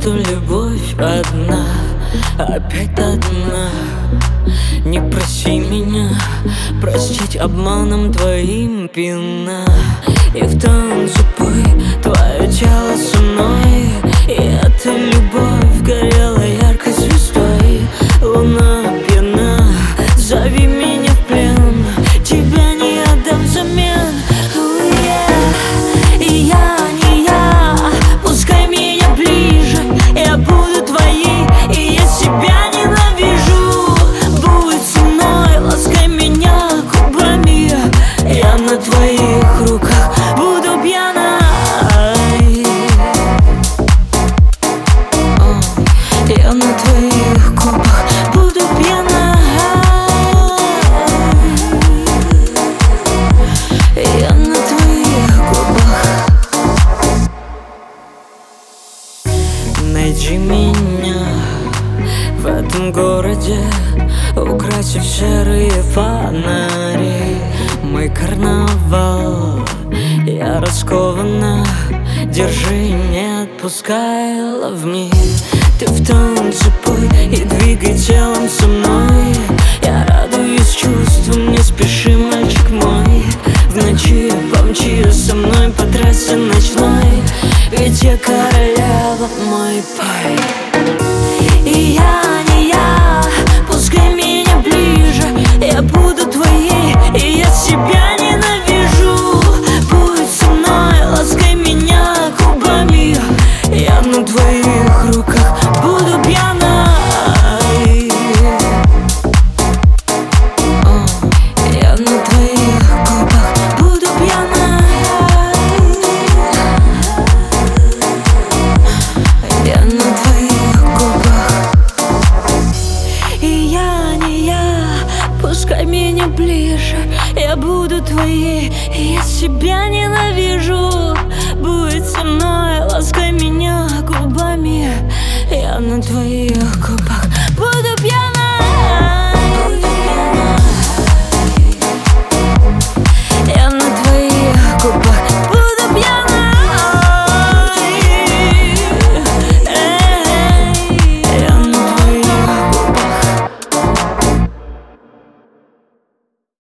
что любовь одна, опять одна. Не проси меня простить обманом твоим пина. И в танце пой твое тело со мной, и эта любовь горела яркой звездой. Луна пьяна, зови меня в плен, тебя не отдам взамен. И я не я, пускай меня ближе, я буду твоей, и я себя ненавижу. Будь со мной, ласкай меня губами, я на твоих руках буду пьяна. Я на твоих губах буду пьяна. Я на твоих губах. Найди меня в этом городе, украсив серые фонари. Мой карнавал, я раскована, держи, не отпускай, love me. Ты в танце пой и двигай телом со мной, я радуюсь чувствам, не спеши, мальчик мой. В ночи помчи со мной по трассе ночной, ведь я королева, мой пай. И я не я, пускай меня ближе, я буду твоей, и я себя ненавижу. Будь со мной, ласкай меня губами, я на твоих руках буду пьяна. Я на твоих губах буду пьяна. Я на твоих губах. И я не я, пускай меня ближе, я буду твоей, и я себя не